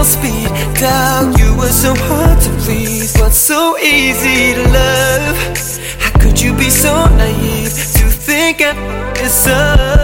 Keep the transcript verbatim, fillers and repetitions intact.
full speed down. You were so hard to please, but so easy to love. How could you be so naive to think I deserve